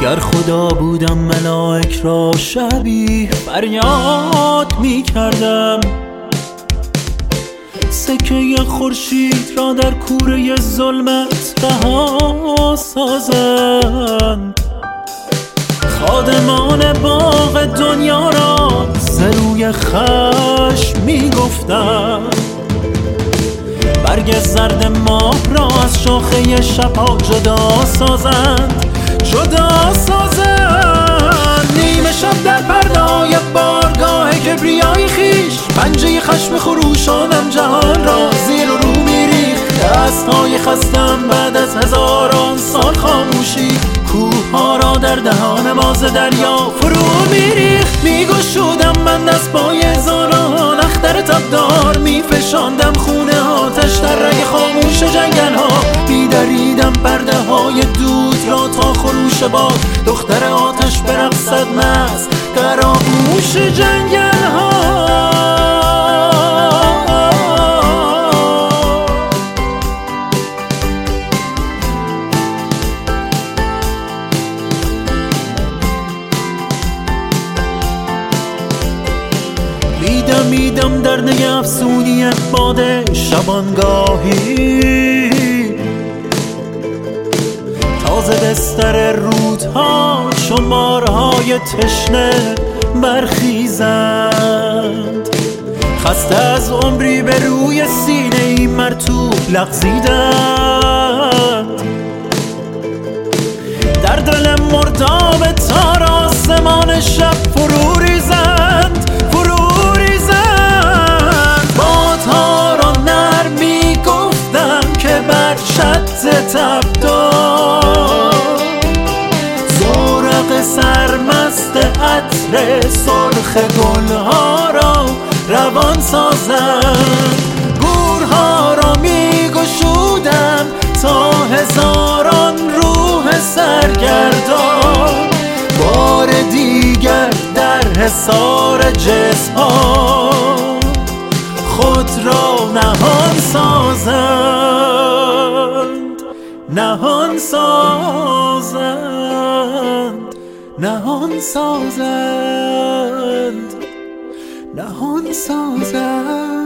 گر خدا بودم ملائک را شبیه فریاد می کردم، سکه خورشید را در کوره ظلمت رها سازند. خادمان باغ دنیا را ز روی خشم می گفتند، برگ زرد ماه را از شاخه شبها جدا سازند، جدا سازند. نیمه شب در پردای بارگاه کبریای خیش، پنجه خشم خروشانم جهان را زیر و رو میریخت. دستهای خستم بعد از هزاران سال خاموشی، کوه‌ها را در دهان باز دریا فرو میریخت. میگشودم من دست پای هزاران اختر تبدار، میفشاندم خونه آتش در رگ خاموش جنگل‌ها، میدریدم پرده های دود را تا خروش باد، دختر آتش برقصد مست در آغوش جنگل‌ها. میدم در نی افسونی باد شبانگاهی، تازه بستر رودها شمارهای تشنه برخیزند. خسته از عمری به روی سینه ای مرطوب لغزیدند، در دل مرداب تار آسمان شب فرو ریزند، فرو ریزند. بادها را نرم می گفتم که بر شط تبدار، زورق سرمست عطر سرخ گلها را روان سازند. گورها را می گشودم تا هزاران روح سرگردان، بار دیگر در حصار جسم‌ها خود را نهان سازند، نهان سازند، نهان سازند، نهان سازند.